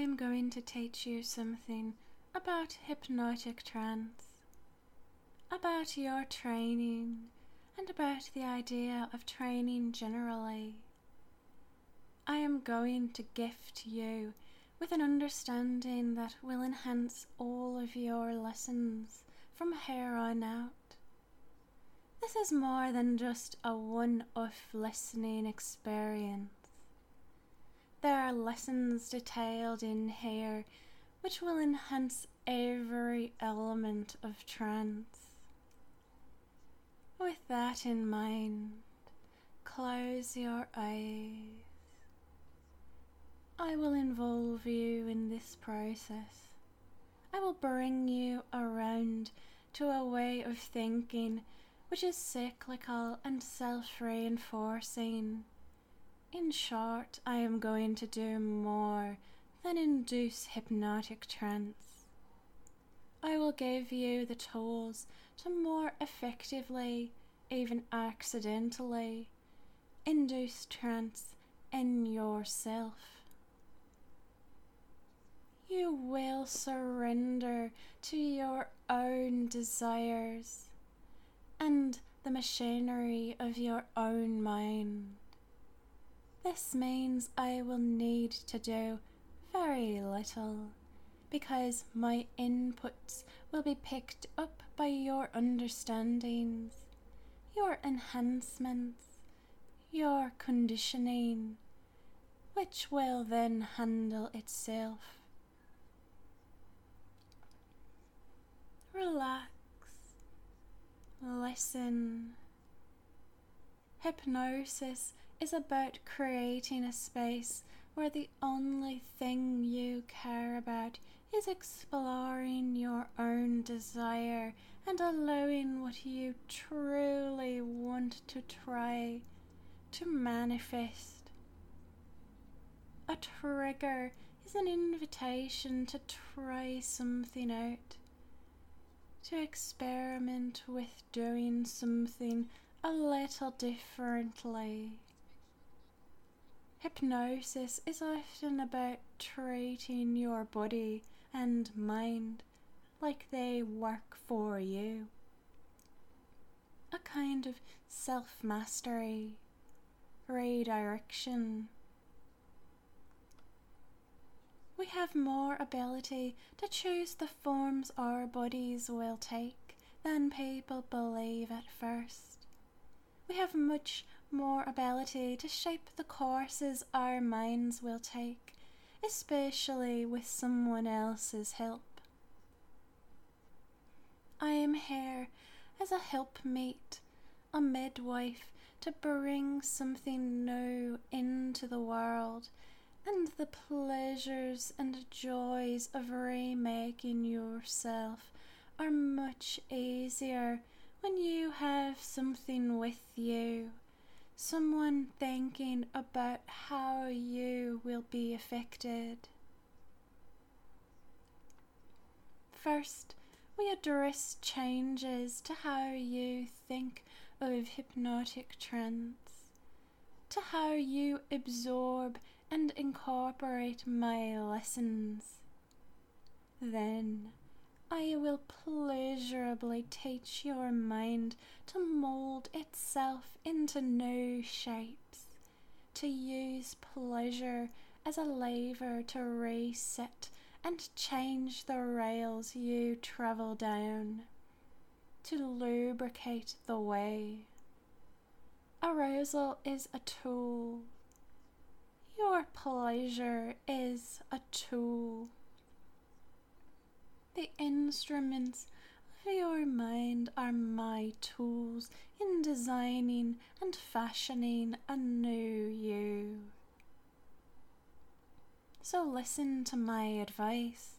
I'm going to teach you something about hypnotic trance, about your training, and about the idea of training generally. I am going to gift you with an understanding that will enhance all of your lessons from here on out. This is more than just a one-off listening experience. There are lessons detailed in here which will enhance every element of trance. With that in mind, close your eyes. I will involve you in this process. I will bring you around to a way of thinking which is cyclical and self-reinforcing. In short, I am going to do more than induce hypnotic trance. I will give you the tools to more effectively, even accidentally, induce trance in yourself. You will surrender to your own desires and the machinery of your own mind. This means I will need to do very little, because my inputs will be picked up by your understandings, your enhancements, your conditioning, which will then handle itself. Relax, listen. Hypnosis is about creating a space where the only thing you care about is exploring your own desire and allowing what you truly want to try to manifest. A trigger is an invitation to try something out, to experiment with doing something a little differently. Hypnosis is often about treating your body and mind like they work for you. A kind of self-mastery, redirection. We have more ability to choose the forms our bodies will take than people believe at first. We have much more ability to shape the courses our minds will take, especially with someone else's help. I am here as a helpmate, a midwife, to bring something new into the world, and the pleasures and joys of remaking yourself are much easier when you have something with you, someone thinking about how you will be affected. First, we address changes to how you think of hypnotic trance, to how you absorb and incorporate my lessons. Then I will pleasurably teach your mind to mold itself into new shapes, to use pleasure as a lever to reset and change the rails you travel down, to lubricate the way. Arousal is a tool. Your pleasure is a tool. The instruments of your mind are my tools in designing and fashioning a new you. So listen to my advice.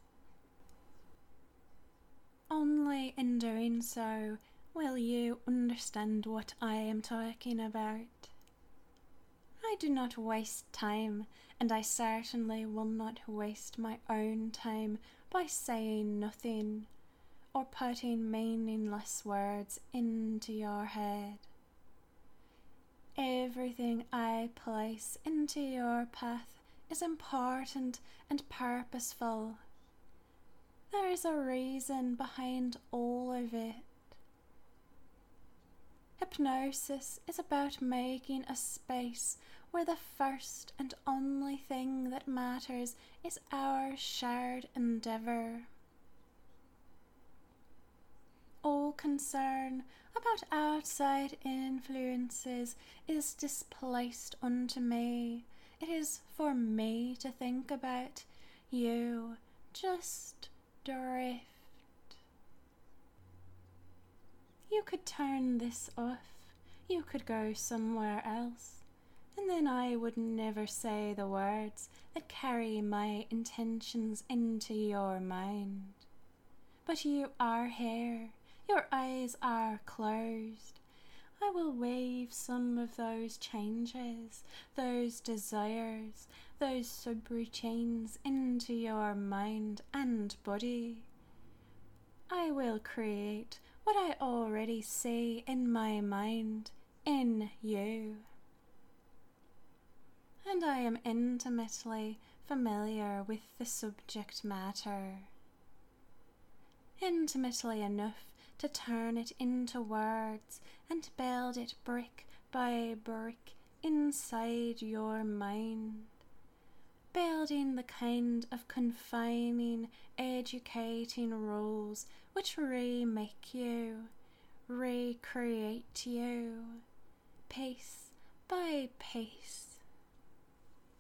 Only in doing so will you understand what I am talking about. I do not waste time, and I certainly will not waste my own time by saying nothing or putting meaningless words into your head. Everything I place into your path is important and purposeful. There is a reason behind all of it. Hypnosis is about making a space where the first and only thing that matters is our shared endeavour. All concern about outside influences is displaced unto me. It is for me to think about. You just drift. You could turn this off. You could go somewhere else. And then I would never say the words that carry my intentions into your mind. But you are here. Your eyes are closed. I will wave some of those changes, those desires, those subroutines into your mind and body. I will create what I already see in my mind, in you. And I am intimately familiar with the subject matter. Intimately enough to turn it into words and build it brick by brick inside your mind. Building the kind of confining, educating rules which remake you, recreate you, piece by piece.